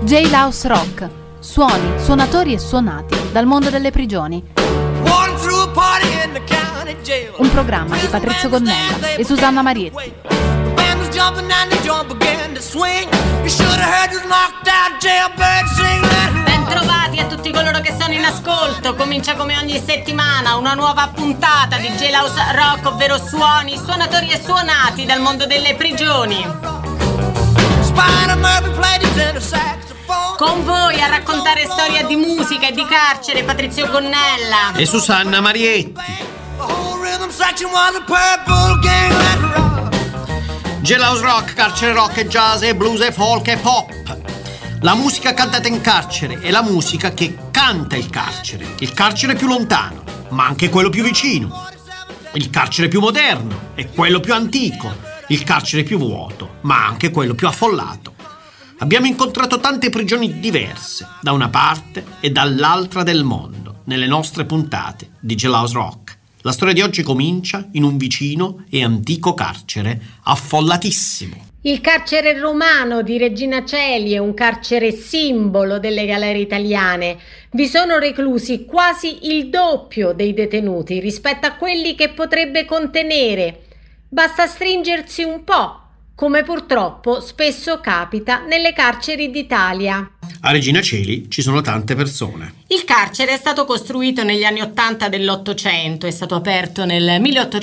Jailhouse Rock. Suoni, suonatori e suonati dal mondo delle prigioni. Un programma di Patrizio Gonnella e Susanna Marietti. Bentrovati a tutti coloro che sono in ascolto. Comincia come ogni settimana una nuova puntata di Jailhouse Rock, ovvero suoni, suonatori e suonati dal mondo delle prigioni. Con voi a raccontare storie di musica e di carcere Patrizio Gonnella e Susanna Marietti. Jailhouse Rock, carcere rock e jazz e blues e folk e pop. La musica cantata in carcere è la musica che canta il carcere più lontano, ma anche quello più vicino. Il carcere più moderno è quello più antico, il carcere più vuoto, ma anche quello più affollato. Abbiamo incontrato tante prigioni diverse, da una parte e dall'altra del mondo, nelle nostre puntate di Jailhouse Rock. La storia di oggi comincia in un vicino e antico carcere affollatissimo. Il carcere romano di Regina Coeli è un carcere simbolo delle galere italiane. Vi sono reclusi quasi il doppio dei detenuti rispetto a quelli che potrebbe contenere. Basta stringersi un po', come purtroppo spesso capita nelle carceri d'Italia. A Regina Coeli ci sono tante persone. Il carcere è stato costruito negli anni 80 dell'Ottocento, è stato aperto nel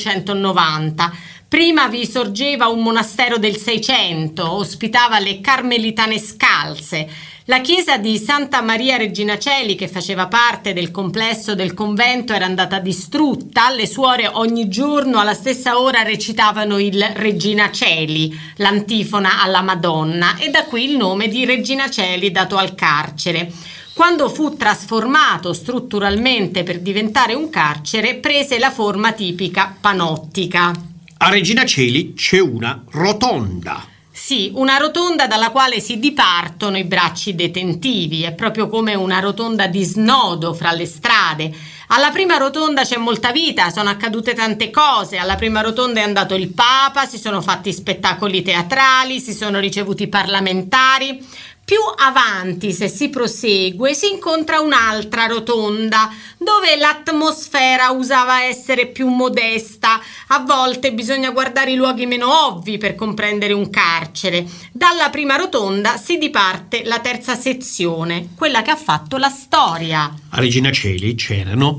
1890. Prima vi sorgeva un monastero del Seicento, ospitava le Carmelitane Scalze. La chiesa di Santa Maria Regina Coeli, che faceva parte del complesso del convento, era andata distrutta. Le suore ogni giorno alla stessa ora recitavano il Regina Coeli, l'antifona alla Madonna, e da qui il nome di Regina Coeli dato al carcere. Quando fu trasformato strutturalmente per diventare un carcere, prese la forma tipica panottica. A Regina Coeli c'è una rotonda. Sì, una rotonda dalla quale si dipartono i bracci detentivi. È proprio come una rotonda di snodo fra le strade. Alla prima rotonda c'è molta vita, sono accadute tante cose. Alla prima rotonda è andato il Papa, si sono fatti spettacoli teatrali, si sono ricevuti parlamentari. Più avanti, se si prosegue, si incontra un'altra rotonda dove l'atmosfera usava essere più modesta. A volte bisogna guardare i luoghi meno ovvi per comprendere un carcere. Dalla prima rotonda si diparte la terza sezione, quella che ha fatto la storia. A Regina Coeli c'erano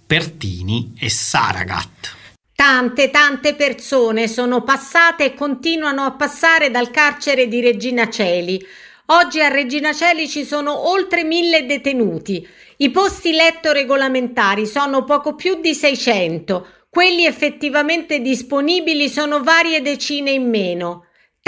Pertini e Saragat. Tante persone sono passate e continuano a passare dal carcere di Regina Coeli. Oggi a Regina Coeli ci sono oltre 1000 detenuti. I posti letto regolamentari sono poco più di 600. Quelli effettivamente disponibili sono varie decine in meno.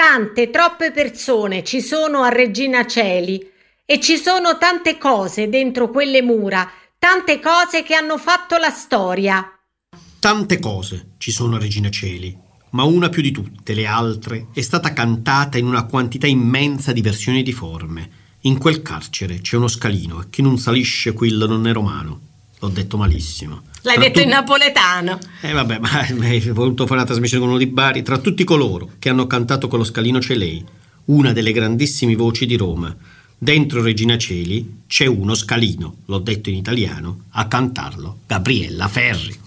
Troppe persone ci sono a Regina Coeli e ci sono tante cose dentro quelle mura, tante cose che hanno fatto la storia. Tante cose ci sono a Regina Coeli, ma una più di tutte le altre è stata cantata in una quantità immensa di versioni e di forme. In quel carcere c'è uno scalino e chi non salisce quello non è romano. L'ho detto malissimo. L'hai detto in napoletano. Vabbè, ma hai voluto fare una trasmissione con uno di Bari. Tra tutti coloro che hanno cantato con lo scalino c'è lei, una delle grandissime voci di Roma. Dentro Regina Coeli c'è uno scalino, l'ho detto in italiano, a cantarlo Gabriella Ferri.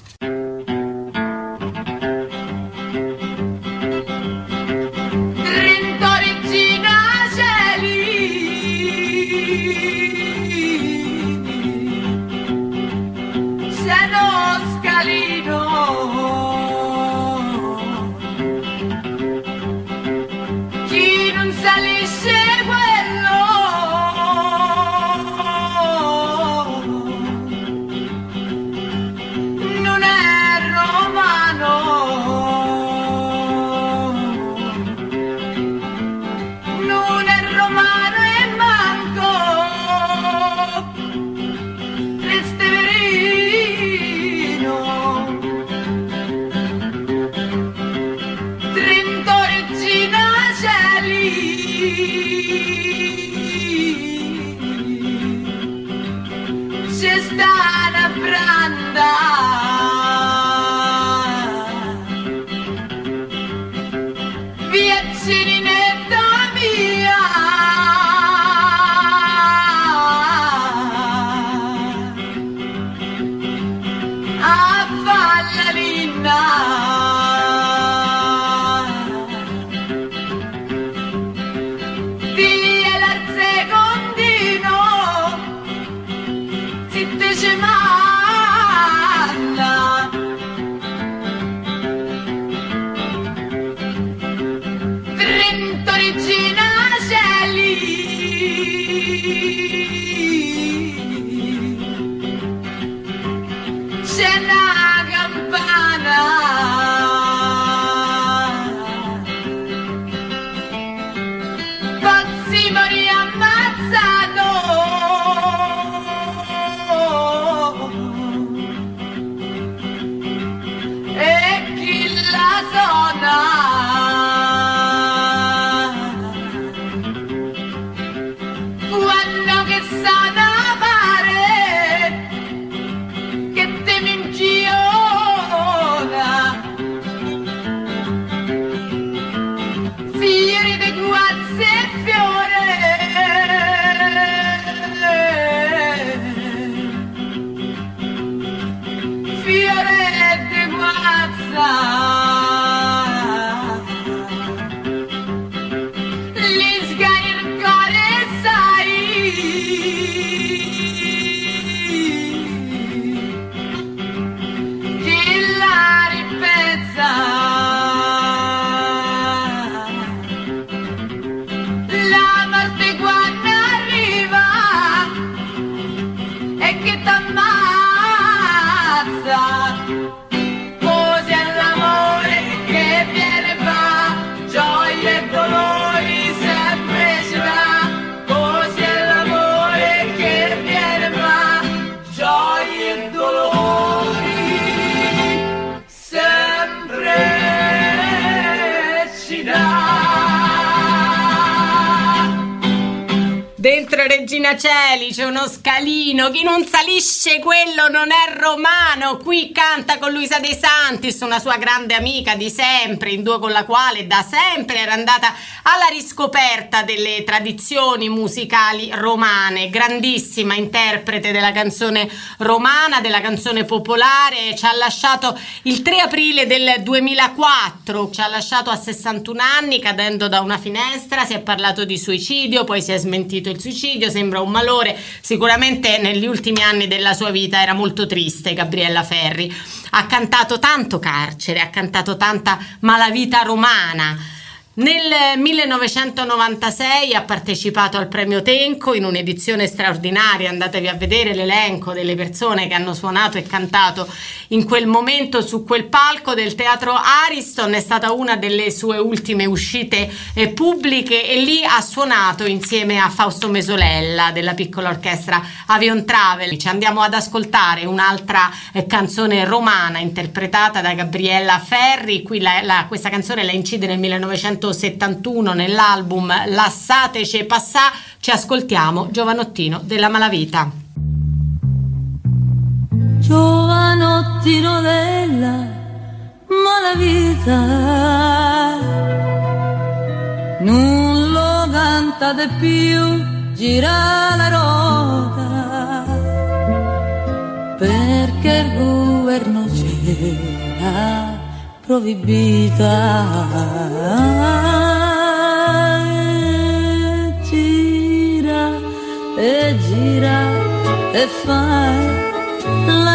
Via Cirinetta mia si morì ammazzato. E chi la suona? Quando che sana pare che te mingiona, fiori di guazze e fiore, fiore di guazza, li sgari il cuore sai, chi la ripezza. La morte quando arriva e che t'ammazza, così è l'amore che viene fa, gioia e dolori sempre ce l'ha, così è l'amore che viene fa, gioia e dolori sempre ci dà. Dentro Regina Coeli c'è uno scalino, chi non salisce quello non è romano. Qui canta con Luisa De Santis, una sua grande amica di sempre, in duo con la quale da sempre era andata alla riscoperta delle tradizioni musicali romane. Grandissima interprete della canzone romana, della canzone popolare. Ci ha lasciato il 3 aprile del 2004, ci ha lasciato a 61 anni cadendo da una finestra. Si è parlato di suicidio, poi si è smentito il suicidio, sembra un malore. Sicuramente negli ultimi anni della sua vita era molto triste Gabriella Ferri. Ha cantato tanto carcere, ha cantato tanta malavita romana. Nel 1996 ha partecipato al premio Tenco in un'edizione straordinaria. Andatevi a vedere l'elenco delle persone che hanno suonato e cantato in quel momento su quel palco del teatro Ariston. È stata una delle sue ultime uscite pubbliche e lì ha suonato insieme a Fausto Mesolella della piccola orchestra Avion Travel. Ci andiamo ad ascoltare un'altra canzone romana interpretata da Gabriella Ferri. Qui questa canzone la incide nel 1971 nell'album Lassatece passà. Ci ascoltiamo Giovanottino della Malavita. Giovanottino della Malavita, non lo cantate più, gira la rota, perché il governo c'era proibita. Gira e gira e fa la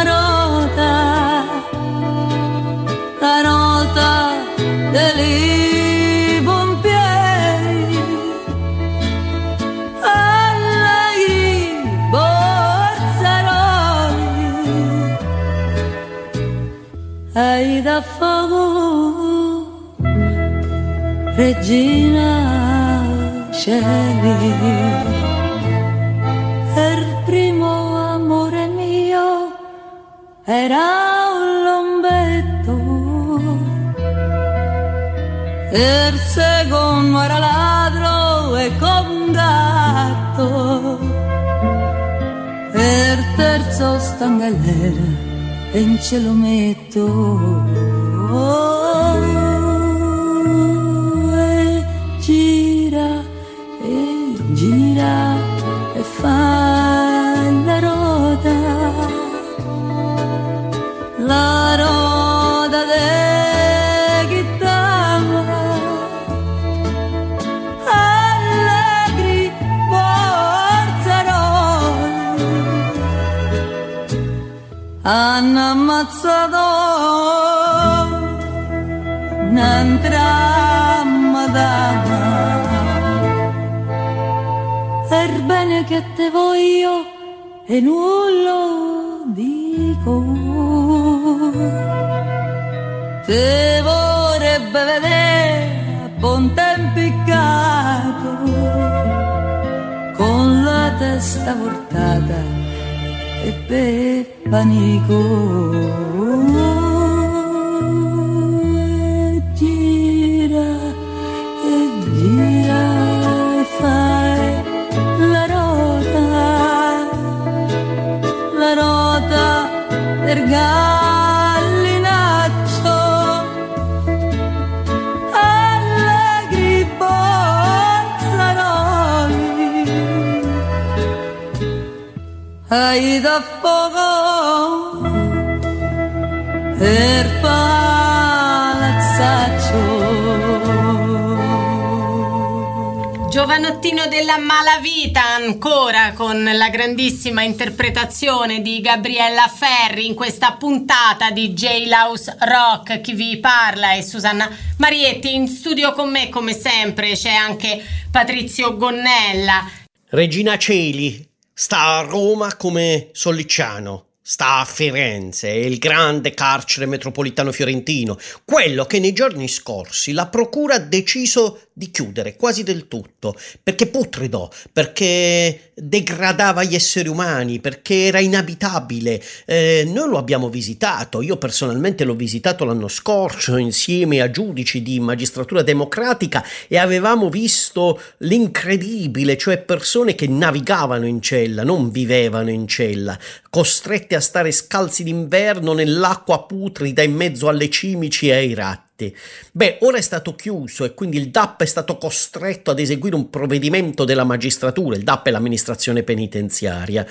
rota dei pompieri, allegri borsaroli, hai da favore Regina Coeli. Il primo amore mio era un lombetto, il secondo era ladro e come un gatto, il terzo sta in galera e in ce lo metto. E gira e fa la roda de chitarra, allegri borsaroli, hanno ammazzato un'altra madama. È bene che te voglio e non lo dico, te vorrebbe vedere a ponte impiccato, con la testa voltata e per panico. E gira e fai la rota del gallinaccio, allegri bozzaroli, hai da fuoco per palazzaccio. Giovanottino della malavita ancora con la grandissima interpretazione di Gabriella Ferri in questa puntata di Jailhouse Rock. Chi vi parla è Susanna Marietti. In studio con me come sempre c'è anche Patrizio Gonnella. Regina Coeli sta a Roma come Sollicciano sta a Firenze, è il grande carcere metropolitano fiorentino, quello che nei giorni scorsi la procura ha deciso di chiudere quasi del tutto, perché putrido, perché degradava gli esseri umani, perché era inabitabile. Noi lo abbiamo visitato, io personalmente l'ho visitato l'anno scorso insieme a giudici di magistratura democratica e avevamo visto l'incredibile, cioè persone che navigavano in cella, non vivevano in cella, costrette a stare scalzi d'inverno nell'acqua putrida in mezzo alle cimici e ai ratti. Beh, ora è stato chiuso e quindi il DAP è stato costretto ad eseguire un provvedimento della magistratura. Il DAP è l'amministrazione penitenziaria.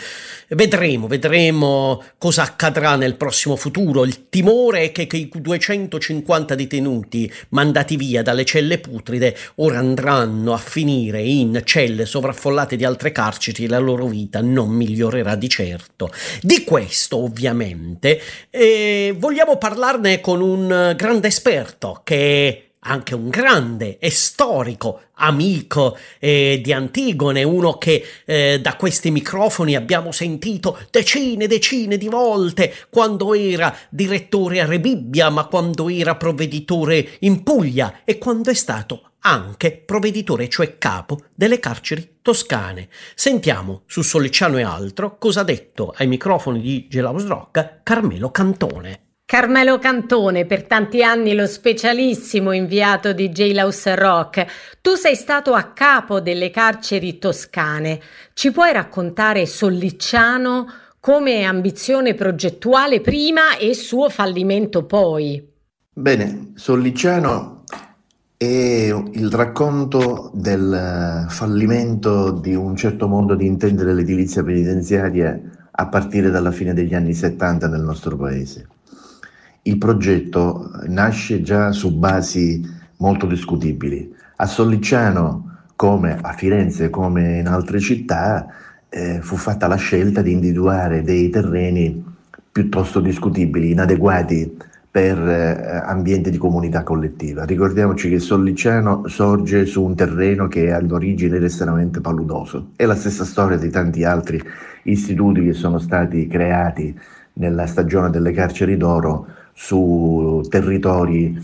Vedremo cosa accadrà nel prossimo futuro. Il timore è che i 250 detenuti mandati via dalle celle putride ora andranno a finire in celle sovraffollate di altre carceri e la loro vita non migliorerà di certo. Di questo ovviamente vogliamo parlarne con un grande esperto che è anche un grande e storico amico di Antigone, uno che da questi microfoni abbiamo sentito decine di volte quando era direttore a Rebibbia, ma quando era provveditore in Puglia e quando è stato anche provveditore, cioè capo delle carceri toscane. Sentiamo su Sollicciano e altro cosa ha detto ai microfoni di Jailhouse Rock Carmelo Cantone. Carmelo Cantone, per tanti anni lo specialissimo inviato di Jailhouse Rock. Tu sei stato a capo delle carceri toscane. Ci puoi raccontare Sollicciano come ambizione progettuale prima e suo fallimento poi? Bene, Sollicciano è il racconto del fallimento di un certo modo di intendere l'edilizia penitenziaria a partire dalla fine degli anni 70 nel nostro paese. Il progetto nasce già su basi molto discutibili. A Sollicciano, come a Firenze, come in altre città, fu fatta la scelta di individuare dei terreni piuttosto discutibili, inadeguati per ambienti di comunità collettiva. Ricordiamoci che Sollicciano sorge su un terreno che all'origine era estremamente paludoso. È la stessa storia di tanti altri istituti che sono stati creati nella stagione delle carceri d'oro su territori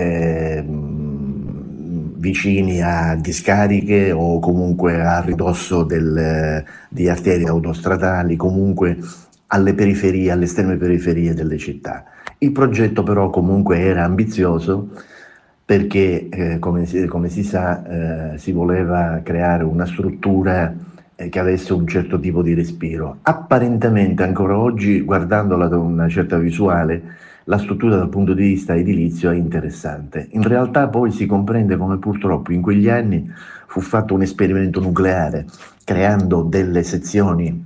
vicini a discariche o comunque a ridosso di arterie autostradali, comunque alle periferie, alle estreme periferie delle città. Il progetto però comunque era ambizioso perché come si sa si voleva creare una struttura che avesse un certo tipo di respiro. Apparentemente ancora oggi, guardandola da una certa visuale, la struttura dal punto di vista edilizio è interessante. In realtà poi si comprende come purtroppo in quegli anni fu fatto un esperimento nucleare, creando delle sezioni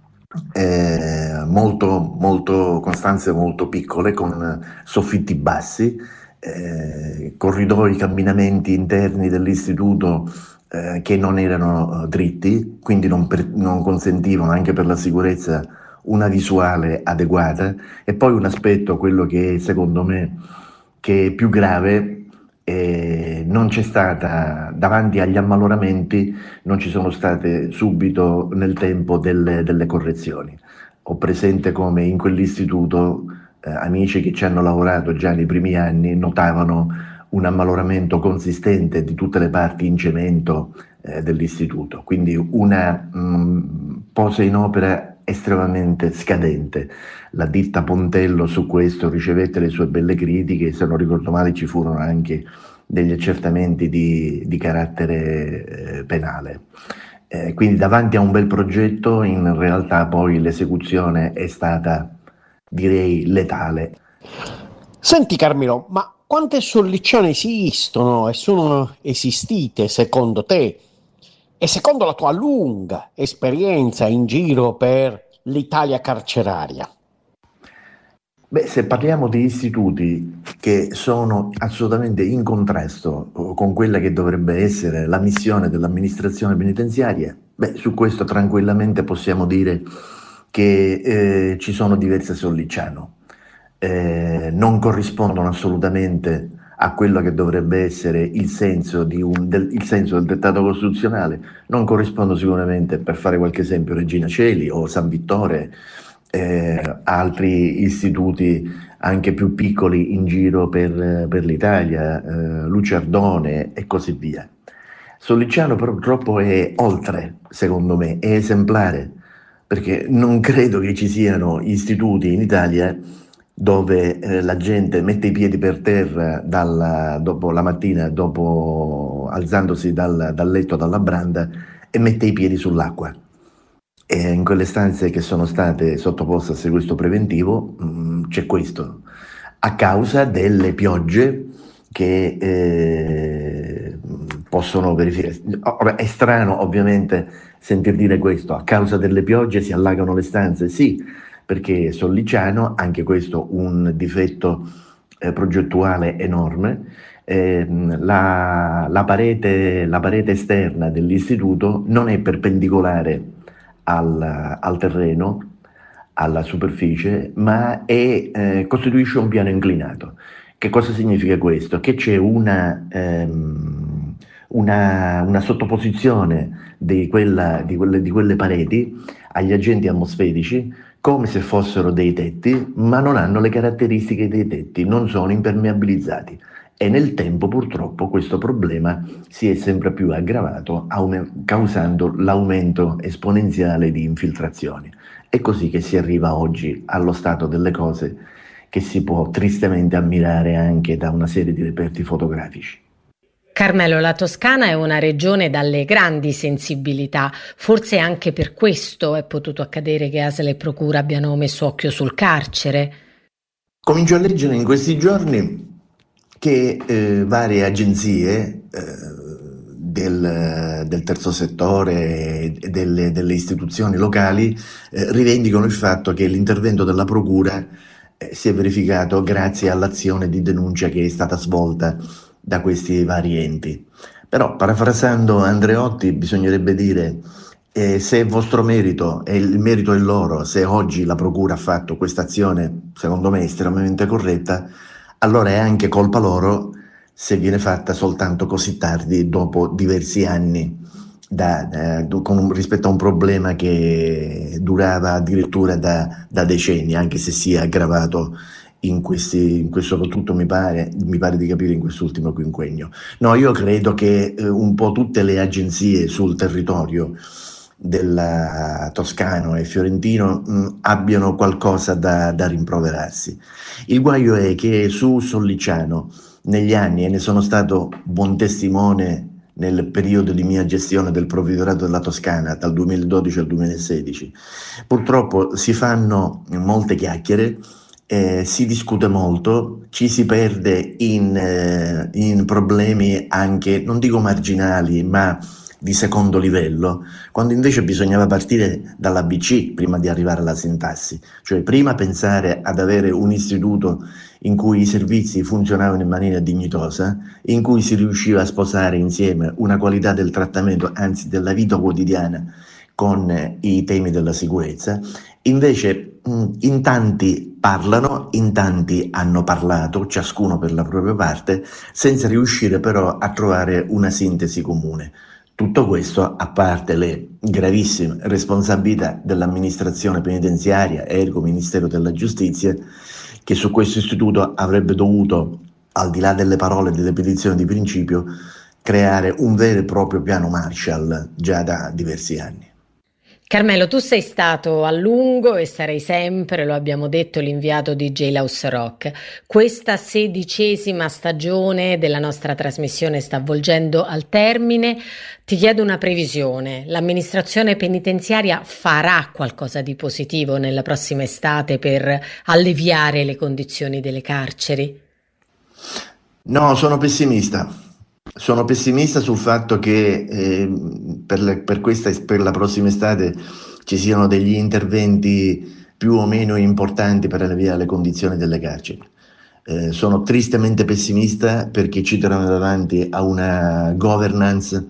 con stanze molto piccole, con soffitti bassi, corridoi, camminamenti interni dell'istituto che non erano dritti, quindi non consentivano anche per la sicurezza una visuale adeguata. E poi un aspetto, quello che secondo me che è più grave, non c'è stata, davanti agli ammaloramenti non ci sono state subito nel tempo delle correzioni. Ho presente come in quell'istituto amici che ci hanno lavorato già nei primi anni notavano un ammaloramento consistente di tutte le parti in cemento dell'istituto, quindi una posa in opera estremamente scadente. La ditta Pontello su questo ricevette le sue belle critiche, se non ricordo male ci furono anche degli accertamenti di carattere penale. Quindi davanti a un bel progetto, in realtà poi l'esecuzione è stata, direi, letale. Senti Carmelo, ma quante sollicciane esistono e sono esistite secondo te e secondo la tua lunga esperienza in giro per l'Italia carceraria? Beh, se parliamo di istituti che sono assolutamente in contrasto con quella che dovrebbe essere la missione dell'amministrazione penitenziaria, beh, su questo tranquillamente possiamo dire che ci sono diverse Sollicciano. Non corrispondono assolutamente a quello che dovrebbe essere il senso il senso del dettato costituzionale, non corrispondono sicuramente, per fare qualche esempio, Regina Coeli o San Vittore, altri istituti anche più piccoli in giro per l'Italia, Luciardone e così via. Sollicciano purtroppo è oltre, secondo me, è esemplare, perché non credo che ci siano istituti in Italia dove la gente mette i piedi per terra dopo la mattina, alzandosi dal letto, dalla branda, e mette i piedi sull'acqua. E in quelle stanze che sono state sottoposte a sequestro preventivo c'è questo, a causa delle piogge che possono verificare. Ora, è strano ovviamente sentir dire questo, a causa delle piogge si allagano le stanze, sì, perché Sollicciano, anche questo un difetto progettuale enorme, la parete esterna dell'istituto non è perpendicolare al terreno, alla superficie, ma costituisce un piano inclinato. Che cosa significa questo? Che c'è una sottoposizione di quelle pareti agli agenti atmosferici come se fossero dei tetti, ma non hanno le caratteristiche dei tetti, non sono impermeabilizzati. E nel tempo purtroppo questo problema si è sempre più aggravato, causando l'aumento esponenziale di infiltrazioni. È così che si arriva oggi allo stato delle cose che si può tristemente ammirare anche da una serie di reperti fotografici. Carmelo, la Toscana è una regione dalle grandi sensibilità, forse anche per questo è potuto accadere che ASL e Procura abbiano messo occhio sul carcere. Comincio a leggere in questi giorni che varie agenzie del terzo settore e delle istituzioni locali rivendicano il fatto che l'intervento della Procura si è verificato grazie all'azione di denuncia che è stata svolta da questi vari enti. Però, parafrasando Andreotti, bisognerebbe dire se è vostro merito e il merito è loro, se oggi la Procura ha fatto questa azione, secondo me estremamente corretta, allora è anche colpa loro se viene fatta soltanto così tardi, dopo diversi anni, rispetto a un problema che durava addirittura da decenni, anche se si è aggravato soprattutto mi pare di capire in quest'ultimo quinquennio. No, io credo che un po' tutte le agenzie sul territorio della Toscano e Fiorentino abbiano qualcosa da rimproverarsi. Il guaio è che su Sollicciano negli anni, e ne sono stato buon testimone nel periodo di mia gestione del provveditorato della Toscana dal 2012 al 2016, purtroppo si fanno molte chiacchiere, si discute molto, ci si perde in problemi anche, non dico marginali, ma di secondo livello, quando invece bisognava partire dall'ABC prima di arrivare alla sintassi, cioè prima pensare ad avere un istituto in cui i servizi funzionavano in maniera dignitosa, in cui si riusciva a sposare insieme una qualità del trattamento, anzi della vita quotidiana, con i temi della sicurezza. Invece in tanti parlano, in tanti hanno parlato, ciascuno per la propria parte, senza riuscire però a trovare una sintesi comune. Tutto questo a parte le gravissime responsabilità dell'amministrazione penitenziaria, ergo Ministero della Giustizia, che su questo istituto avrebbe dovuto al di là delle parole e delle petizioni di principio, creare un vero e proprio piano Marshall già da diversi anni. Carmelo, tu sei stato a lungo e sarai sempre, lo abbiamo detto, l'inviato di Jailhouse Rock. Questa 16ª stagione della nostra trasmissione sta avvolgendo al termine. Ti chiedo una previsione. L'amministrazione penitenziaria farà qualcosa di positivo nella prossima estate per alleviare le condizioni delle carceri? No, sono pessimista. Sono pessimista sul fatto che per la prossima estate ci siano degli interventi più o meno importanti per alleviare le condizioni delle carceri. Sono tristemente pessimista perché ci troviamo davanti a una governance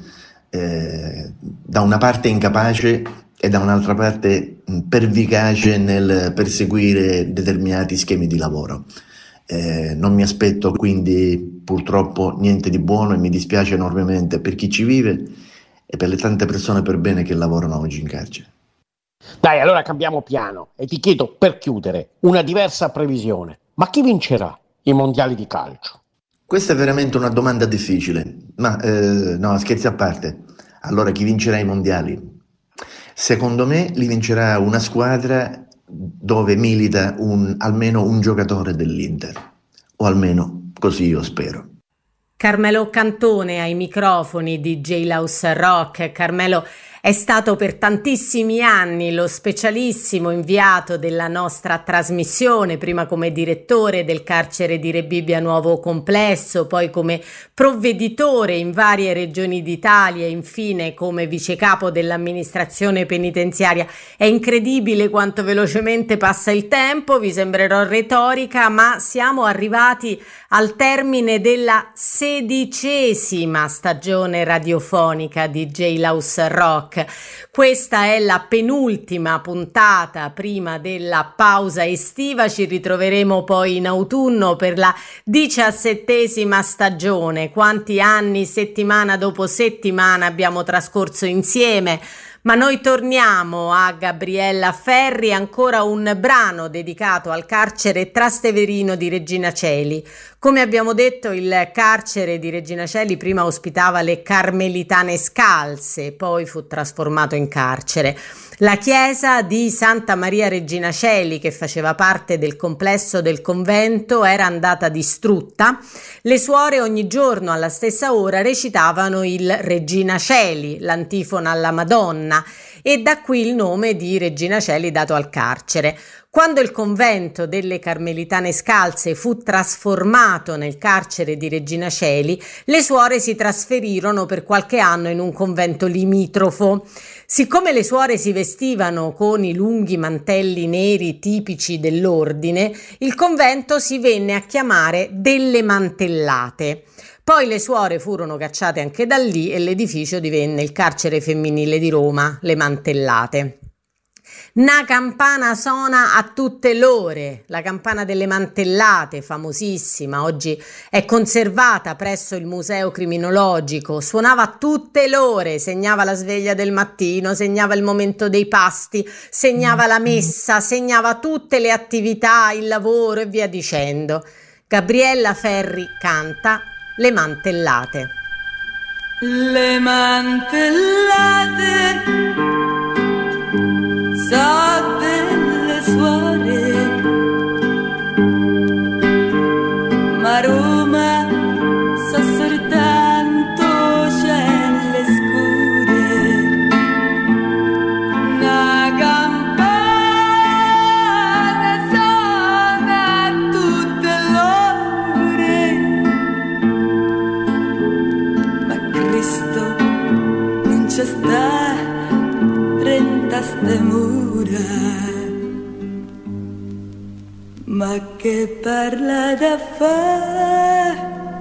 da una parte incapace e da un'altra parte pervicace nel perseguire determinati schemi di lavoro. Non mi aspetto quindi purtroppo niente di buono e mi dispiace enormemente per chi ci vive e per le tante persone per bene che lavorano oggi in carcere. Dai, allora cambiamo piano e ti chiedo, per chiudere, una diversa previsione. Ma chi vincerà i mondiali di calcio? Questa è veramente una domanda difficile, ma no, scherzi a parte. Allora, chi vincerà i mondiali? Secondo me li vincerà una squadra dove milita almeno un giocatore dell'Inter, o almeno così io spero. Carmelo Cantone ai microfoni di Jailhouse Rock. Carmelo è stato per tantissimi anni lo specialissimo inviato della nostra trasmissione, prima come direttore del carcere di Rebibbia Nuovo Complesso, poi come provveditore in varie regioni d'Italia e infine come vicecapo dell'amministrazione penitenziaria. È incredibile quanto velocemente passa il tempo, vi sembrerò retorica, ma siamo arrivati al termine della 16ª stagione radiofonica di Jailhouse Rock. Questa è la penultima puntata prima della pausa estiva, ci ritroveremo poi in autunno per la 17ª stagione. Quanti anni, settimana dopo settimana, abbiamo trascorso insieme. Ma noi torniamo a Gabriella Ferri, ancora un brano dedicato al carcere Trasteverino di Regina Coeli. Come abbiamo detto, il carcere di Regina Coeli prima ospitava le Carmelitane Scalze, poi fu trasformato in carcere. La chiesa di Santa Maria Regina Coeli, che faceva parte del complesso del convento, era andata distrutta. Le suore ogni giorno alla stessa ora recitavano il Regina Coeli, l'antifona alla Madonna, e da qui il nome di Regina Coeli dato al carcere. Quando il convento delle Carmelitane Scalze fu trasformato nel carcere di Regina Coeli, le suore si trasferirono per qualche anno in un convento limitrofo. Siccome le suore si vestivano con i lunghi mantelli neri tipici dell'ordine, il convento si venne a chiamare delle Mantellate. Poi le suore furono cacciate anche da lì e l'edificio divenne il carcere femminile di Roma, le Mantellate. Una campana suona a tutte l'ore, la campana delle Mantellate, famosissima, oggi è conservata presso il Museo Criminologico, suonava a tutte l'ore, segnava la sveglia del mattino, segnava il momento dei pasti, segnava la messa, segnava tutte le attività, il lavoro e via dicendo. Gabriella Ferri canta Le Mantellate. Le Mantellate so delle suore, ma Roma sa soltanto celle scure, una campana suona a tutte l'ore, ma Cristo non c'è sta 30 ste mura, ma che parla da fa,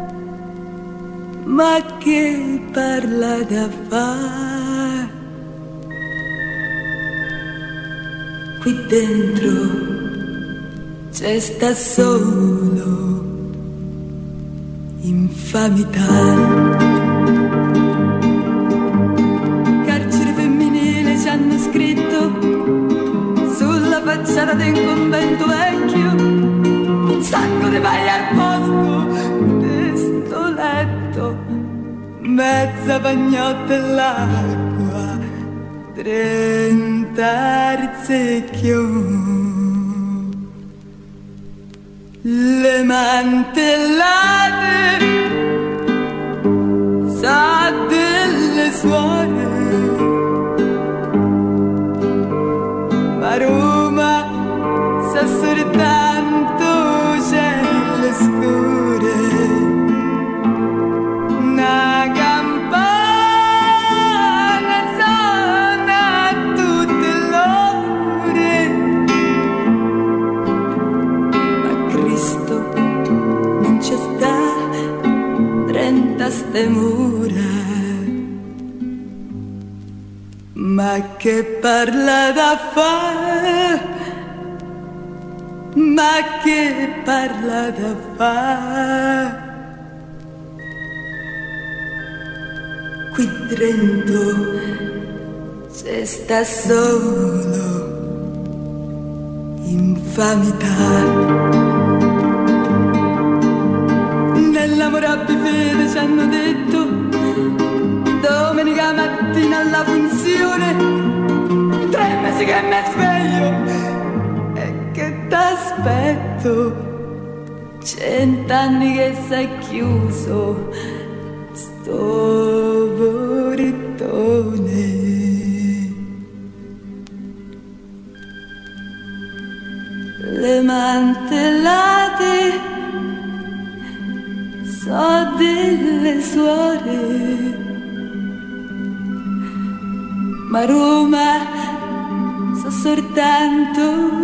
ma che parla da fa, qui dentro c'è sta solo infamità. Hanno scritto sulla facciata del convento vecchio un sacco di vai al posto mezza bagnotta e l'acqua, 30 rizzecchio, le mantellate sa delle suore, ma Roma sa soltanto celle scure, una campana suona a tutte l'ore, ma Cristo non ci sta 30 ste mura, ma che parla da fare, ma che parla da fare. Qui dentro se sta solo infamità. Nell'amorabile fede ci hanno detto domenica mattina alla funzione, 3 mesi che mi sveglio e che t'aspetto, 100 anni che sei chiuso sto portone. Le mantellate so delle suore, ma Roma so soltanto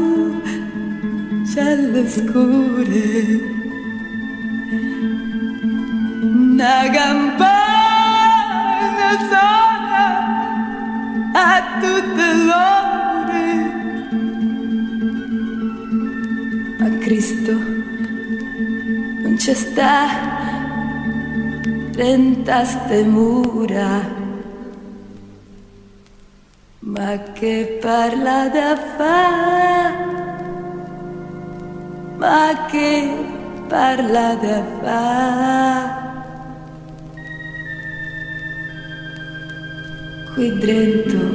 celle scure, una campana suona a tutte l'ore, ma Cristo non c'è sta 30 ste mura, ma che parla da fa, ma che parla da fa. Qui dentro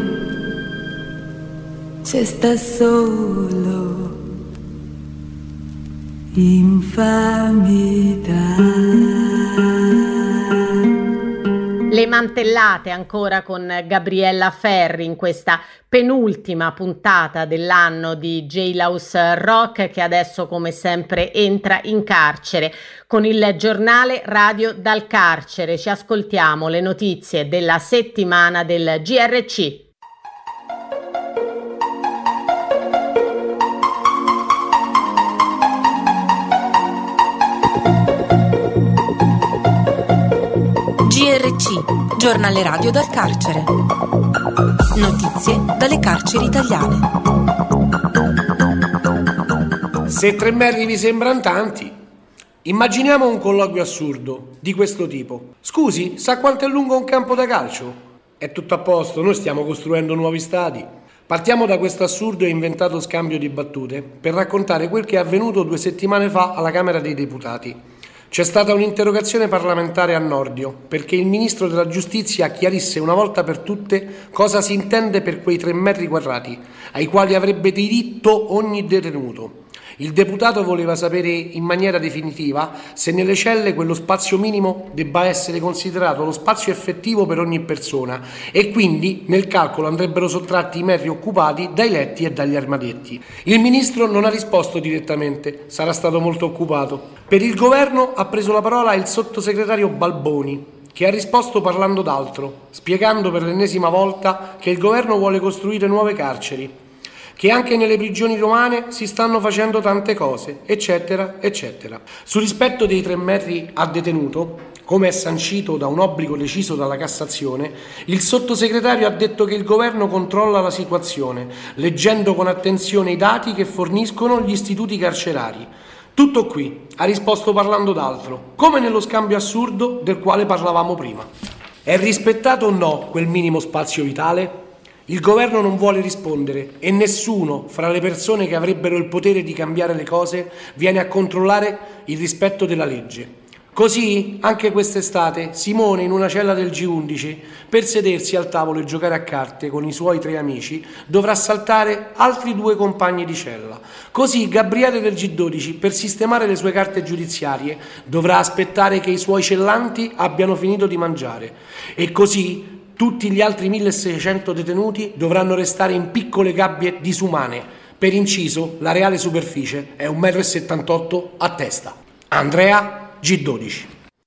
c'è sta solo infamità. Le mantellate ancora con Gabriella Ferri in questa penultima puntata dell'anno di Jailhouse Rock, che adesso come sempre entra in carcere. Con il giornale radio dal carcere ci ascoltiamo le notizie della settimana del GRC. GRC, giornale radio dal carcere. Notizie dalle carceri italiane. Se 3 merli vi sembrano tanti, immaginiamo un colloquio assurdo di questo tipo. Scusi, sa quanto è lungo un campo da calcio? È tutto a posto, noi stiamo costruendo nuovi stadi. Partiamo da questo assurdo e inventato scambio di battute per raccontare quel che è avvenuto 2 settimane fa alla Camera dei Deputati. C'è stata un'interrogazione parlamentare a Nordio perché il ministro della giustizia chiarisse una volta per tutte cosa si intende per quei 3 metri quadrati ai quali avrebbe diritto ogni detenuto. Il deputato voleva sapere in maniera definitiva se nelle celle quello spazio minimo debba essere considerato lo spazio effettivo per ogni persona e quindi nel calcolo andrebbero sottratti i metri occupati dai letti e dagli armadietti. Il ministro non ha risposto direttamente, sarà stato molto occupato. Per il governo ha preso la parola il sottosegretario Balboni, che ha risposto parlando d'altro, spiegando per l'ennesima volta che il governo vuole costruire nuove carceri, che anche nelle prigioni romane si stanno facendo tante cose, eccetera, eccetera. Sul rispetto dei 3 metri a detenuto, come è sancito da un obbligo deciso dalla Cassazione, il sottosegretario ha detto che il governo controlla la situazione, leggendo con attenzione i dati che forniscono gli istituti carcerari. Tutto qui, ha risposto parlando d'altro, come nello scambio assurdo del quale parlavamo prima. È rispettato o no quel minimo spazio vitale? Il governo non vuole rispondere e nessuno fra le persone che avrebbero il potere di cambiare le cose viene a controllare il rispetto della legge. Così, anche quest'estate, Simone in una cella del G11, per sedersi al tavolo e giocare a carte con i suoi 3 amici, dovrà saltare altri 2 compagni di cella. Così Gabriele del G12, per sistemare le sue carte giudiziarie, dovrà aspettare che i suoi cellanti abbiano finito di mangiare. E così tutti gli altri 1600 detenuti dovranno restare in piccole gabbie disumane. Per inciso, la reale superficie è 1,78 m a testa. Andrea, G12.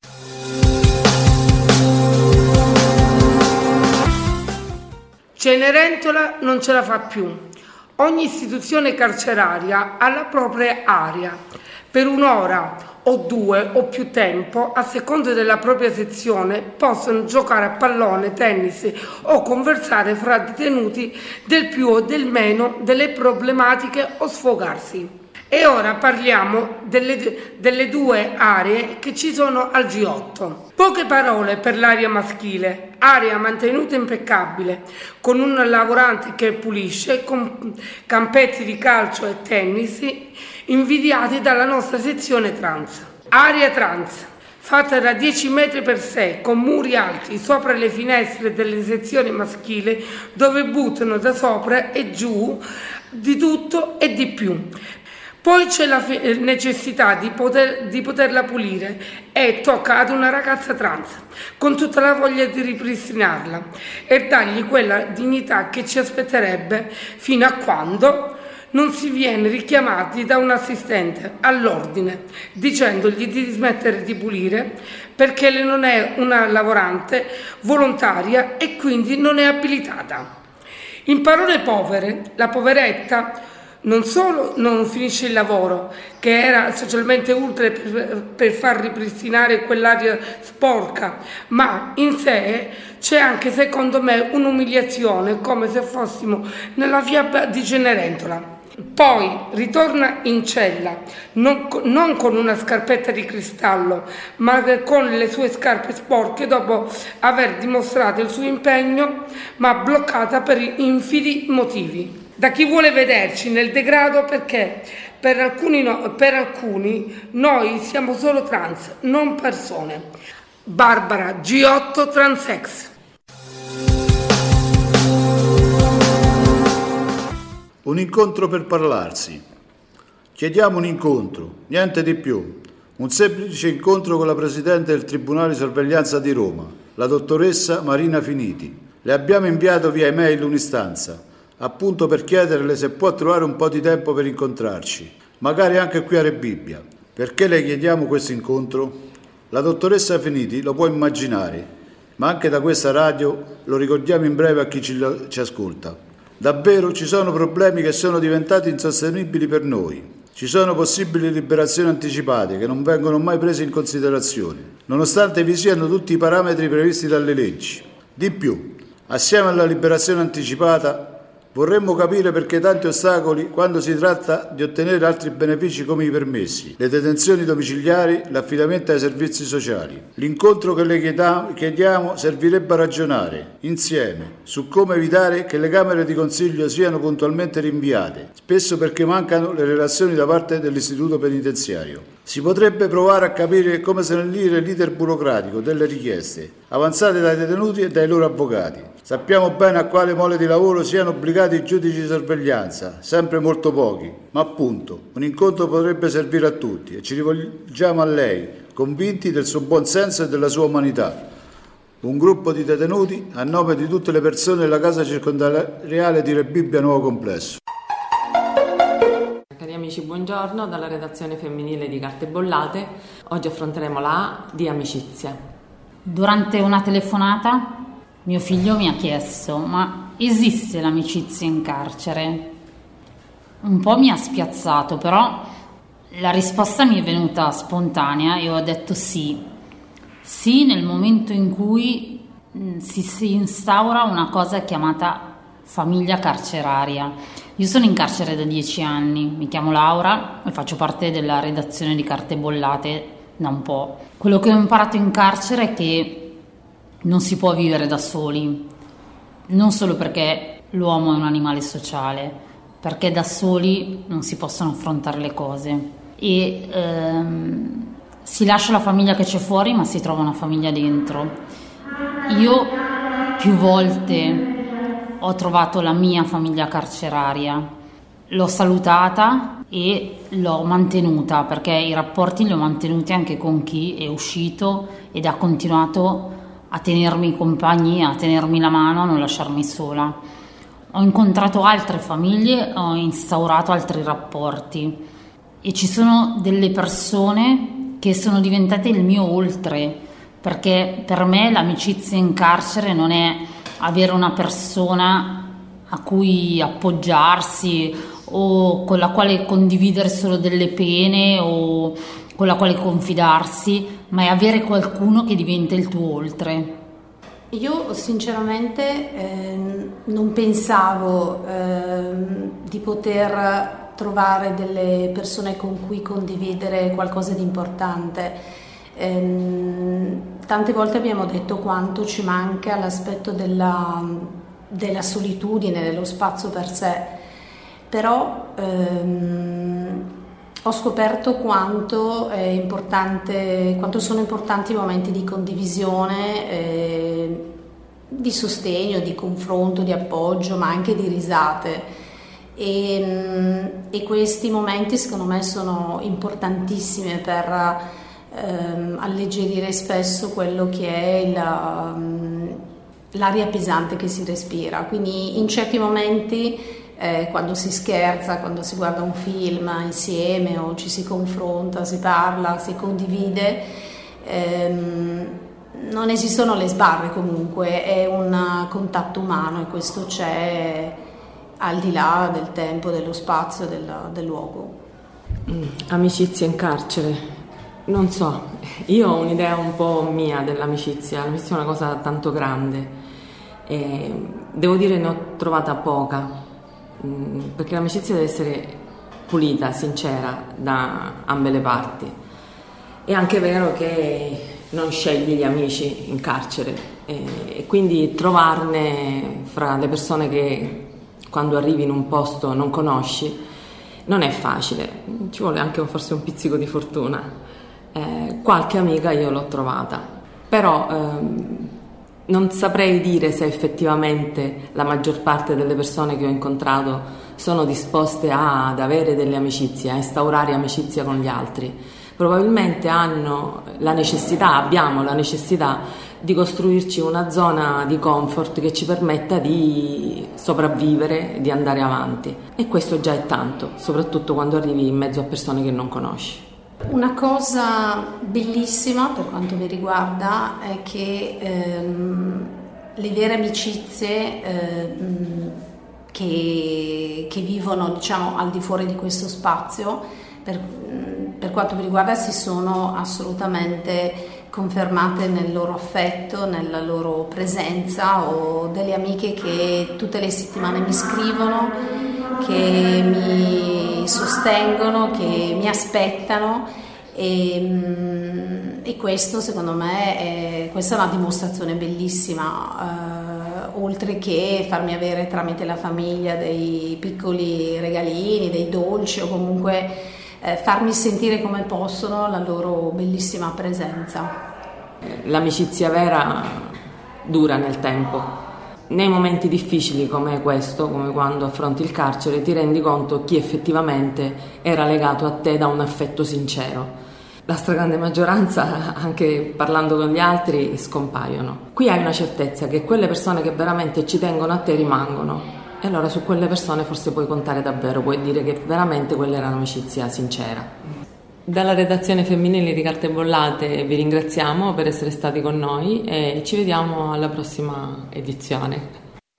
Cenerentola non ce la fa più. Ogni istituzione carceraria ha la propria area. Per un'ora o 2 o più tempo, a seconda della propria sezione, possono giocare a pallone, tennis o conversare fra detenuti del più o del meno delle problematiche o sfogarsi. E ora parliamo delle 2 aree che ci sono al G8. Poche parole per l'area maschile, area mantenuta impeccabile, con un lavorante che pulisce, con campetti di calcio e tennis invidiati dalla nostra sezione trans. Area trans, fatta da 10 metri per sé, con muri alti sopra le finestre delle sezioni maschili, dove buttano da sopra e giù di tutto e di più. Poi c'è la necessità di poterla pulire e tocca ad una ragazza trans con tutta la voglia di ripristinarla e dargli quella dignità che ci aspetterebbe fino a quando non si viene richiamati da un assistente all'ordine dicendogli di smettere di pulire perché lei non è una lavorante volontaria e quindi non è abilitata. In parole povere, la poveretta non solo non finisce il lavoro, che era socialmente utile per far ripristinare quell'aria sporca, ma in sé c'è anche, secondo me, un'umiliazione, come se fossimo nella fiaba di Cenerentola. Poi ritorna in cella, non con una scarpetta di cristallo, ma con le sue scarpe sporche dopo aver dimostrato il suo impegno, ma bloccata per infidi motivi. Da chi vuole vederci nel degrado perché per alcuni noi siamo solo trans, non persone. Barbara, G8 Transex. Un incontro per parlarsi. Chiediamo un incontro, niente di più. Un semplice incontro con la Presidente del Tribunale di Sorveglianza di Roma, la dottoressa Marina Finiti. Le abbiamo inviato via email un'istanza, appunto per chiederle se può trovare un po' di tempo per incontrarci, magari anche qui a Rebibbia. Perché le chiediamo questo incontro? La dottoressa Finiti lo può immaginare, ma anche da questa radio lo ricordiamo in breve a chi ci ascolta. Davvero ci sono problemi che sono diventati insostenibili per noi. Ci sono possibili liberazioni anticipate che non vengono mai prese in considerazione, nonostante vi siano tutti i parametri previsti dalle leggi. Di più, assieme alla liberazione anticipata, vorremmo capire perché tanti ostacoli quando si tratta di ottenere altri benefici come i permessi, le detenzioni domiciliari, l'affidamento ai servizi sociali. L'incontro che le chiediamo servirebbe a ragionare insieme su come evitare che le camere di consiglio siano puntualmente rinviate, spesso perché mancano le relazioni da parte dell'istituto penitenziario. Si potrebbe provare a capire come snellire l'iter burocratico delle richieste avanzate dai detenuti e dai loro avvocati. Sappiamo bene a quale mole di lavoro siano obbligati i giudici di sorveglianza, sempre molto pochi, ma appunto un incontro potrebbe servire a tutti e ci rivolgiamo a lei, convinti del suo buon senso e della sua umanità. Un gruppo di detenuti a nome di tutte le persone della casa circondariale di Rebibbia Nuovo Complesso. Cari amici, buongiorno dalla redazione femminile di Carte Bollate. Oggi affronteremo la A di amicizia. Durante una telefonata mio figlio mi ha chiesto: ma esiste l'amicizia in carcere? Un po' mi ha spiazzato, però la risposta mi è venuta spontanea e ho detto sì. Sì, nel momento in cui si instaura una cosa chiamata famiglia carceraria. Io sono in carcere da 10 anni, mi chiamo Laura e faccio parte della redazione di Carte Bollate da un po'. Quello che ho imparato in carcere è che non si può vivere da soli, non solo perché l'uomo è un animale sociale, perché da soli non si possono affrontare le cose. E si lascia la famiglia che c'è fuori, ma si trova una famiglia dentro. Io più volte ho trovato la mia famiglia carceraria, l'ho salutata e l'ho mantenuta, perché i rapporti li ho mantenuti anche con chi è uscito ed ha continuato a tenermi compagnia, a tenermi la mano, a non lasciarmi sola. Ho incontrato altre famiglie, ho instaurato altri rapporti e ci sono delle persone che sono diventate il mio oltre, perché per me l'amicizia in carcere non è avere una persona a cui appoggiarsi o con la quale condividere solo delle pene o con la quale confidarsi, ma è avere qualcuno che diventa il tuo oltre. Io sinceramente non pensavo di poter trovare delle persone con cui condividere qualcosa di importante. Tante volte abbiamo detto quanto ci manca l'aspetto della solitudine, dello spazio per sé, però ho scoperto quanto sono importanti i momenti di condivisione, di sostegno, di confronto, di appoggio, ma anche di risate. E questi momenti secondo me sono importantissimi per alleggerire spesso quello che è l'aria pesante che si respira. Quindi in certi momenti, quando si scherza, quando si guarda un film insieme o ci si confronta, si parla, si condivide, non esistono le sbarre, comunque è un contatto umano e questo c'è al di là del tempo, dello spazio, del luogo. Amicizia in carcere, non so, io ho un'idea un po' mia dell'amicizia. L'amicizia è una cosa tanto grande e devo dire ne ho trovata poca, perché l'amicizia deve essere pulita, sincera da ambe le parti. È anche vero che non scegli gli amici in carcere e quindi trovarne fra le persone che quando arrivi in un posto non conosci non è facile, ci vuole anche forse un pizzico di fortuna. Qualche amica io l'ho trovata, però non saprei dire se effettivamente la maggior parte delle persone che ho incontrato sono disposte ad avere delle amicizie, a instaurare amicizia con gli altri. Probabilmente abbiamo la necessità di costruirci una zona di comfort che ci permetta di sopravvivere, di andare avanti. E questo già è tanto, soprattutto quando arrivi in mezzo a persone che non conosci. Una cosa bellissima per quanto mi riguarda è che le vere amicizie che vivono, diciamo, al di fuori di questo spazio, per quanto mi riguarda si sono assolutamente confermate nel loro affetto, nella loro presenza. Ho delle amiche che tutte le settimane mi scrivono, che mi sostengono, che mi aspettano e questo secondo me questa è una dimostrazione bellissima, oltre che farmi avere tramite la famiglia dei piccoli regalini, dei dolci o comunque farmi sentire come possono la loro bellissima presenza. L'amicizia vera dura nel tempo. Nei momenti difficili come questo, come quando affronti il carcere, ti rendi conto chi effettivamente era legato a te da un affetto sincero. La stragrande maggioranza, anche parlando con gli altri, scompaiono. Qui hai una certezza che quelle persone che veramente ci tengono a te rimangono. E allora su quelle persone forse puoi contare davvero, puoi dire che veramente quella era un'amicizia sincera. Dalla redazione femminile di Carte Bollate vi ringraziamo per essere stati con noi e ci vediamo alla prossima edizione.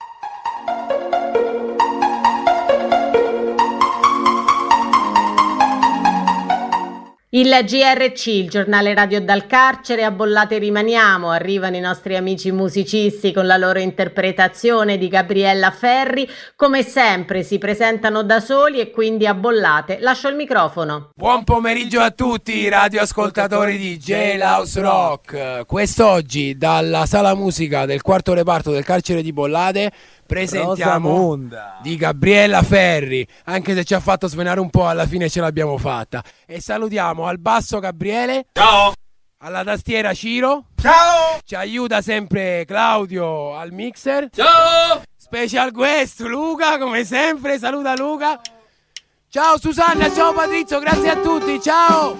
Il GRC, il giornale radio dal carcere, a Bollate rimaniamo, arrivano i nostri amici musicisti con la loro interpretazione di Gabriella Ferri, come sempre si presentano da soli e quindi a Bollate lascio il microfono. Buon pomeriggio a tutti radioascoltatori di Jailhouse Rock, quest'oggi dalla sala musica del quarto reparto del carcere di Bollate presentiamo Rosamonda di Gabriella Ferri, anche se ci ha fatto svenare un po', alla fine ce l'abbiamo fatta. E salutiamo al basso Gabriele. Ciao. Alla tastiera Ciro. Ciao. Ci aiuta sempre Claudio al mixer. Ciao. Special guest Luca, come sempre, saluta Luca. Ciao Susanna, ciao Patrizio, grazie a tutti, ciao.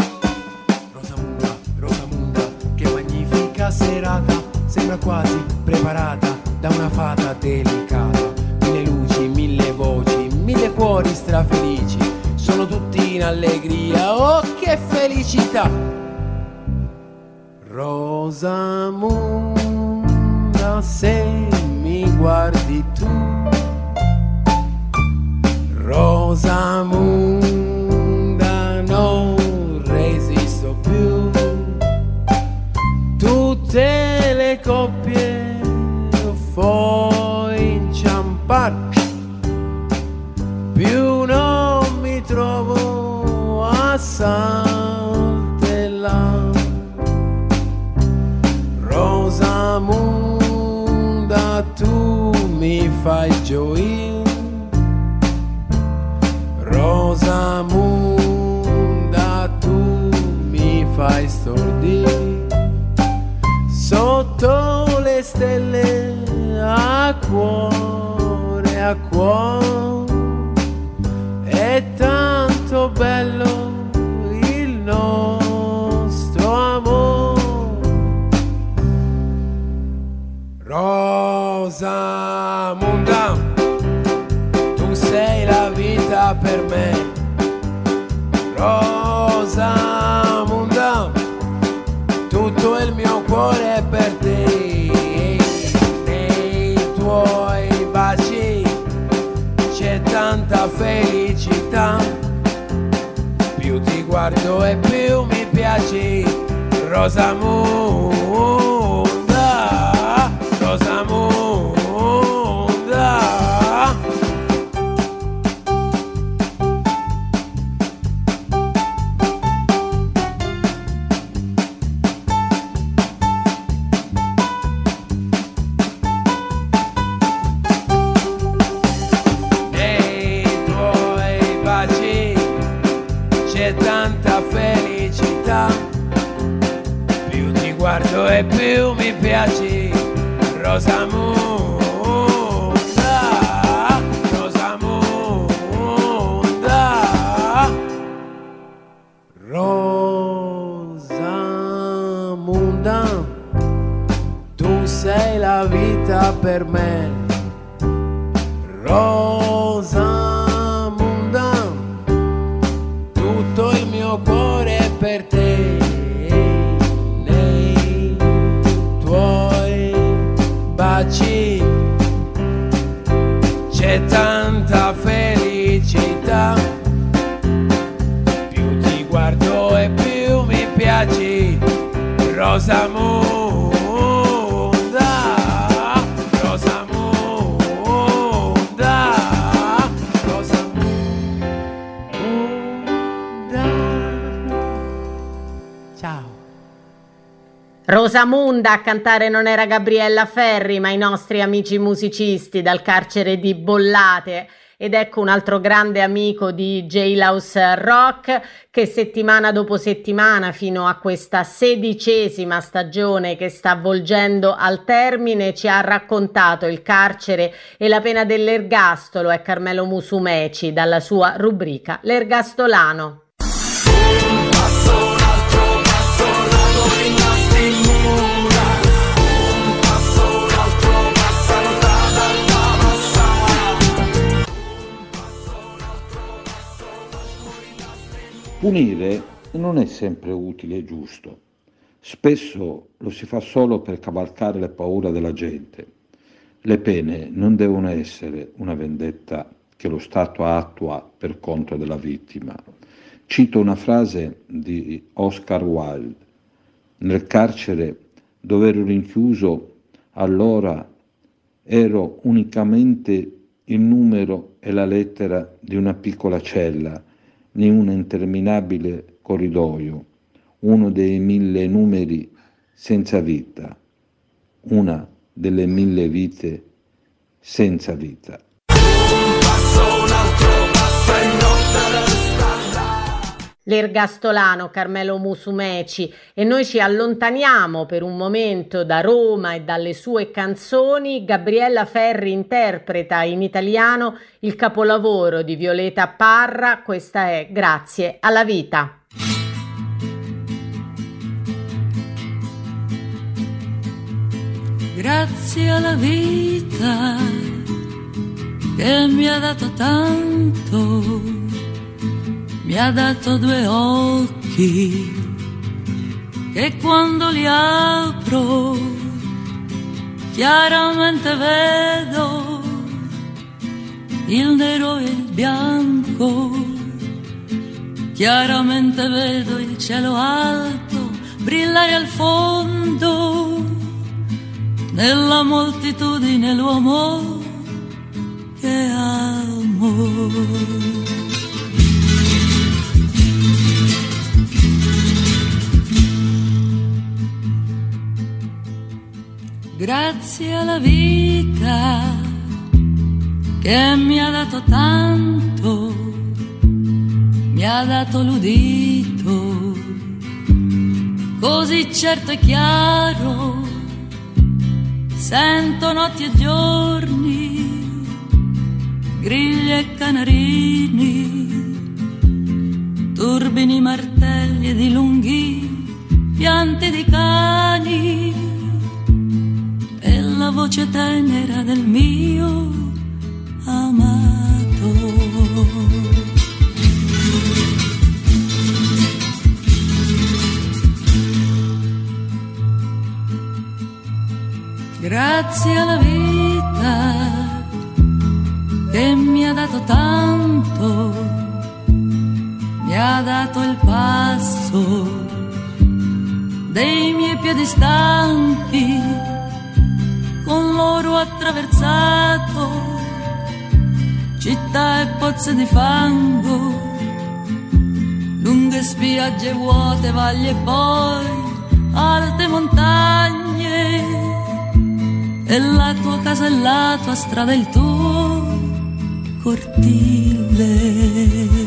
Rosamonda, che magnifica serata, sembra quasi preparata da una fata delicata. Mille luci, mille voci, mille cuori strafelici, sono tutti in allegria, oh che felicità. Rosamonda, se mi guardi tu, Rosamonda, non resisto più. Tutte le coppie puoi inciampar, più non mi trovo a saltellare. Rosamonda, tu mi fai gioire. Rosamonda, tu mi fai stordire. Sotto le stelle a cuore, è tanto bello il nostro amore. Rosamonda, tu sei la vita per me. Rosamonda, tutto il mio cuore è per te. Nei tuoi baci c'è tanta felicità, più ti guardo e più mi piaci. Rosamonda, Rosamonda. Più ti guardo e più mi piaci. Rosamonda, Rosamonda, Rosamonda, tu sei la vita per me. Rosamonda, tutto il mio cuore è per te. Nei tuoi baci c'è tanta felicità, più ti guardo e più mi piaci. Rosamonda, Rosamonda a cantare non era Gabriella Ferri, ma i nostri amici musicisti dal carcere di Bollate. Ed ecco un altro grande amico di Jailhouse Rock che settimana dopo settimana fino a questa 16ª stagione che sta volgendo al termine ci ha raccontato il carcere e la pena dell'ergastolo. È Carmelo Musumeci dalla sua rubrica L'Ergastolano. Punire non è sempre utile e giusto. Spesso lo si fa solo per cavalcare le paure della gente. Le pene non devono essere una vendetta che lo Stato attua per conto della vittima. Cito una frase di Oscar Wilde. Nel carcere dove ero rinchiuso, allora ero unicamente il numero e la lettera di una piccola cella in un interminabile corridoio, uno dei 1000 numeri senza vita, una delle 1000 vite senza vita. L'ergastolano Carmelo Musumeci, e noi ci allontaniamo per un momento da Roma e dalle sue canzoni. Gabriella Ferri interpreta in italiano il capolavoro di Violeta Parra, questa è Grazie alla vita. Grazie alla vita che mi ha dato tanto, mi ha dato due occhi che quando li apro chiaramente vedo il nero e il bianco, chiaramente vedo il cielo alto brillare al fondo, nella moltitudine l'uomo che amo. Grazie alla vita che mi ha dato tanto, mi ha dato l'udito, così certo e chiaro, sento notti e giorni, grilli e canarini, turbini martelli e di lunghi pianti di cani, la voce tenera del mio amato. Grazie alla vita che mi ha dato tanto, mi ha dato il passo dei miei piedi stanchi, con loro attraversato città e pozze di fango, lunghe spiagge vuote, valli e poi alte montagne, e la tua casa e la tua strada, il tuo cortile.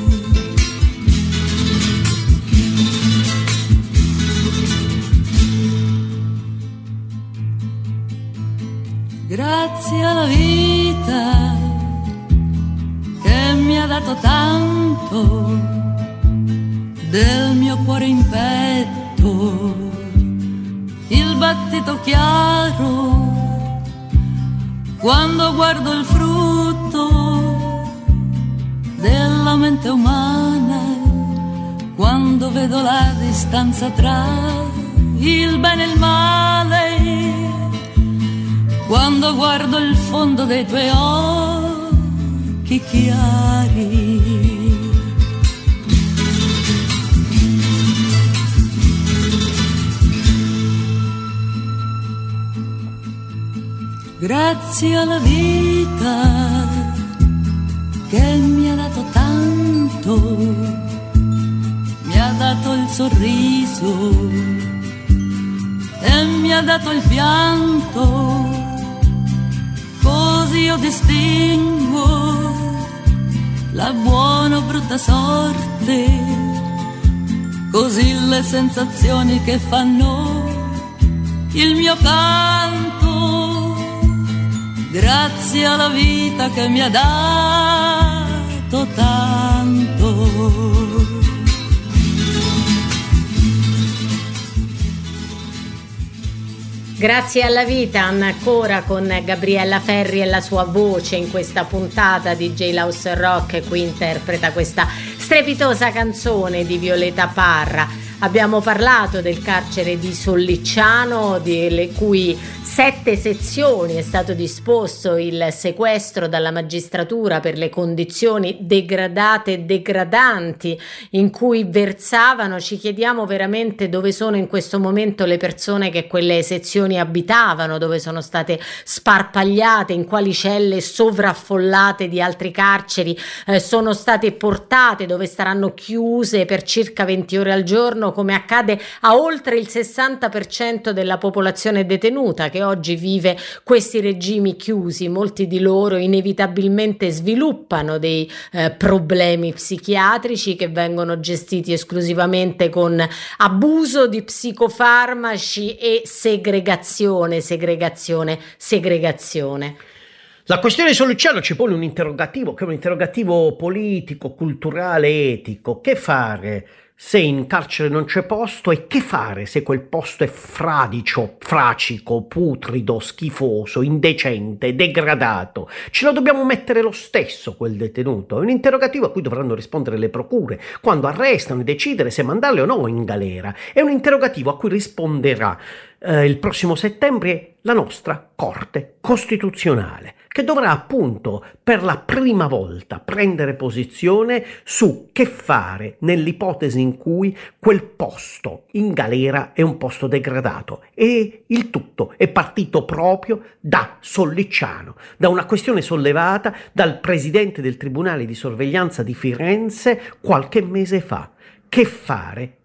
Grazie alla vita che mi ha dato tanto, del mio cuore in petto il battito chiaro, quando guardo il frutto della mente umana, quando vedo la distanza tra il bene e il male, quando guardo il fondo dei tuoi occhi chiari. Grazie alla vita che mi ha dato tanto, mi ha dato il sorriso e mi ha dato il pianto, così io distingo la buona o brutta sorte, così le sensazioni che fanno il mio canto. Grazie alla vita che mi ha dato tanto. Grazie alla vita, ancora con Gabriella Ferri e la sua voce in questa puntata di Jailhouse Rock. Qui interpreta questa strepitosa canzone di Violeta Parra. Abbiamo parlato del carcere di Sollicciano, delle cui 7 sezioni è stato disposto il sequestro dalla magistratura per le condizioni degradate e degradanti in cui versavano. Ci chiediamo veramente dove sono in questo momento le persone che quelle sezioni abitavano, dove sono state sparpagliate, in quali celle sovraffollate di altri carceri sono state portate, dove staranno chiuse per circa 20 ore al giorno, come accade a oltre il 60% della popolazione detenuta che oggi vive questi regimi chiusi. Molti di loro inevitabilmente sviluppano dei problemi psichiatrici che vengono gestiti esclusivamente con abuso di psicofarmaci e segregazione. La questione di Sollicciano ci pone un interrogativo, che è un interrogativo politico, culturale, etico. Che fare se in carcere non c'è posto e che fare se quel posto è fradicio, fracico, putrido, schifoso, indecente, degradato? Ce lo dobbiamo mettere lo stesso quel detenuto? È un interrogativo a cui dovranno rispondere le procure quando arrestano e decidere se mandarle o no in galera. È un interrogativo a cui risponderà il prossimo settembre la nostra Corte Costituzionale, che dovrà appunto per la prima volta prendere posizione su che fare nell'ipotesi in cui quel posto in galera è un posto degradato, e il tutto è partito proprio da Sollicciano, da una questione sollevata dal presidente del Tribunale di Sorveglianza di Firenze qualche mese fa. Che fare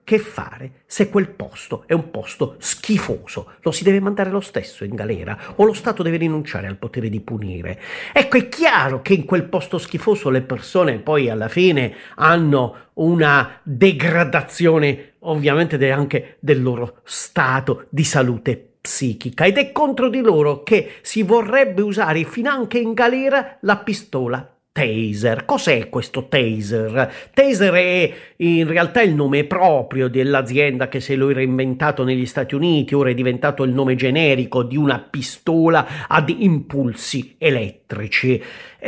se quel posto è un posto schifoso? Lo si deve mandare lo stesso in galera o lo Stato deve rinunciare al potere di punire? Ecco, è chiaro che in quel posto schifoso le persone poi alla fine hanno una degradazione ovviamente anche del loro stato di salute psichica, ed è contro di loro che si vorrebbe usare finanche in galera la pistola Taser. Cos'è questo Taser? Taser è in realtà il nome proprio dell'azienda che se lo era inventato negli Stati Uniti, ora è diventato il nome generico di una pistola ad impulsi elettrici.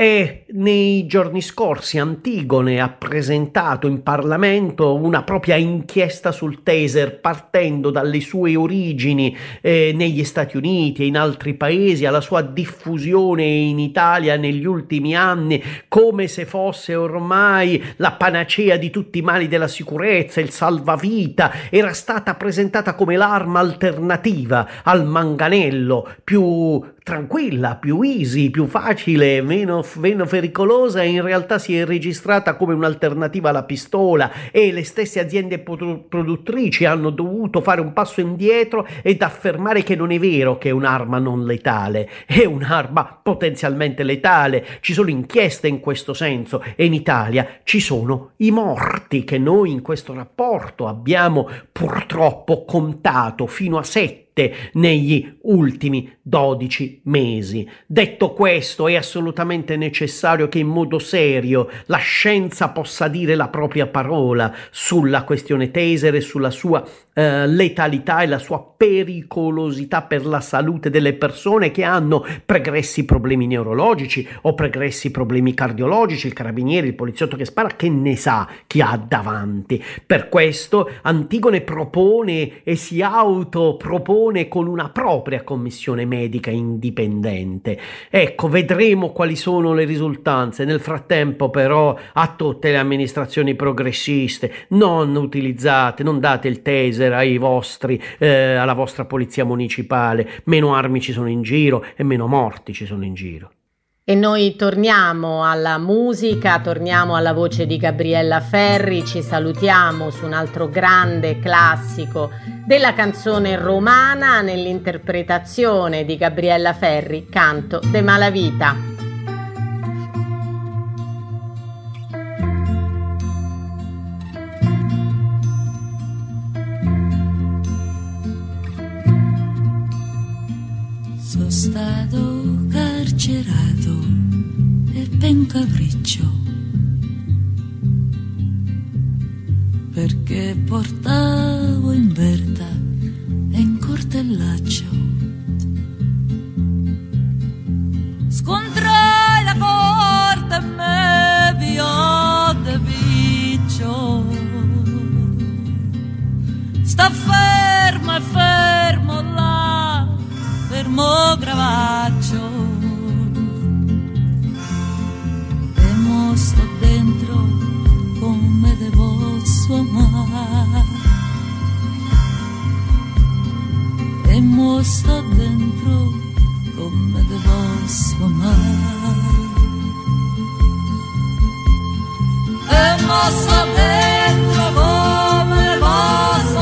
E nei giorni scorsi Antigone ha presentato in Parlamento una propria inchiesta sul Taser, partendo dalle sue origini negli Stati Uniti e in altri paesi, alla sua diffusione in Italia negli ultimi anni, come se fosse ormai la panacea di tutti i mali della sicurezza, il salvavita. Era stata presentata come l'arma alternativa al manganello, più tranquilla, più easy, più facile, meno pericolosa, e in realtà si è registrata come un'alternativa alla pistola, e le stesse aziende produttrici hanno dovuto fare un passo indietro ed affermare che non è vero che è un'arma non letale, è un'arma potenzialmente letale. Ci sono inchieste in questo senso e in Italia ci sono i morti che noi in questo rapporto abbiamo purtroppo contato fino a 7 negli ultimi 12 mesi. Detto questo, è assolutamente necessario che in modo serio la scienza possa dire la propria parola sulla questione Taser e sulla sua letalità e la sua pericolosità per la salute delle persone che hanno pregressi problemi neurologici o pregressi problemi cardiologici. Il carabiniere, il poliziotto che spara, che ne sa chi ha davanti? Per questo Antigone propone e si autopropone con una propria commissione medica indipendente. Ecco, vedremo quali sono le risultanze. Nel frattempo però a tutte le amministrazioni progressiste: non utilizzate, non date il Taser ai vostri alla vostra polizia municipale. Meno armi ci sono in giro e meno morti ci sono in giro. E noi torniamo alla musica, torniamo alla voce di Gabriella Ferri, ci salutiamo su un altro grande classico della canzone romana nell'interpretazione di Gabriella Ferri, Canto de Malavita. Sono stato carcerato e ben capriccio, perché portavo in verta e in cortellaccio. Scontrai la corte e me vio de piccio. Sta fermo e fermo là, fermo Gravaccio, e mo sto dentro come devo suonare, e mo sto dentro come devo suonare, e mo sto dentro come devo suonare.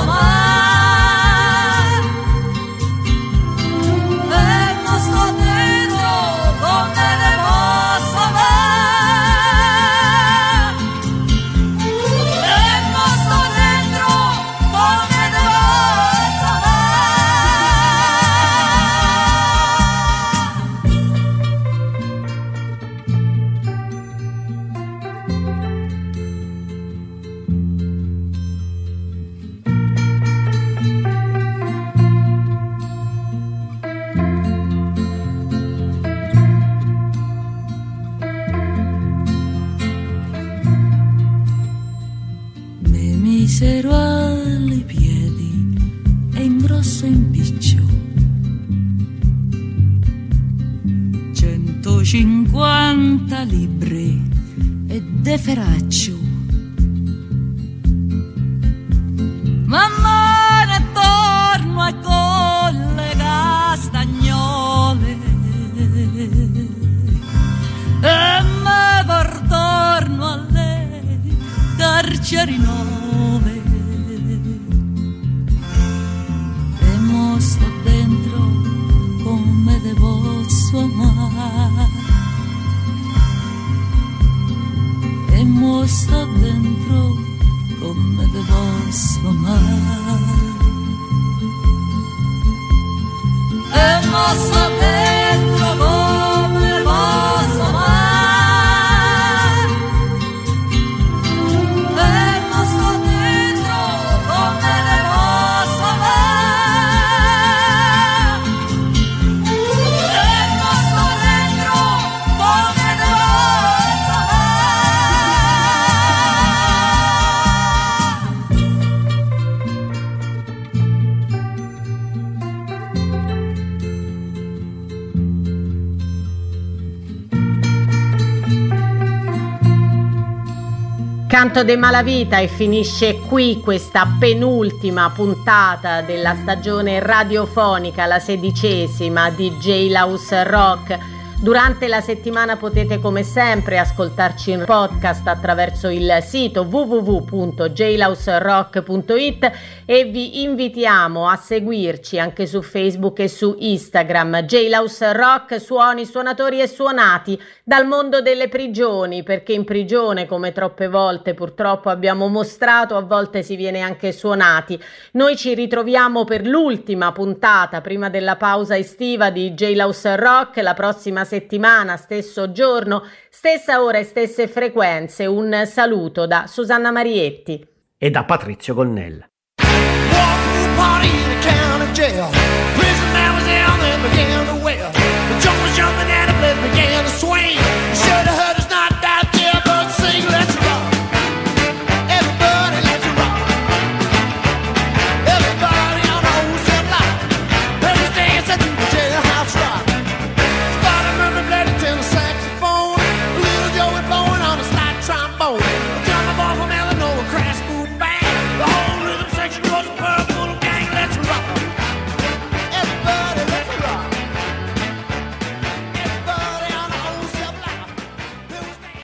misero alle piedi e ingrosso in piccio, 150 libbre e de feraccio. Mamma ne torno e con le castagnole e me portorno alle carceri nuove e mo sto dentro come devo suonare e mo sto dentro come devo suonare e mo sto dentro come devo suonare e mo sto dentro come devo suonare e mo sto dentro come devo Canto de Malavita, e finisce qui questa penultima puntata della stagione radiofonica, la 16ª di Jailhouse Rock. Durante la settimana potete come sempre ascoltarci in podcast attraverso il sito www.jailhouserock.it e vi invitiamo a seguirci anche su Facebook e su Instagram. Jailhouse Rock, suoni, suonatori e suonati dal mondo delle prigioni, perché in prigione, come troppe volte purtroppo abbiamo mostrato, a volte si viene anche suonati. Noi ci ritroviamo per l'ultima puntata prima della pausa estiva di Jailhouse Rock la prossima settimana, stesso giorno, stessa ora e stesse frequenze. Un saluto da Susanna Marietti e da Patrizio Gonnella. Party in the county jail. Prison man was down there began to wail.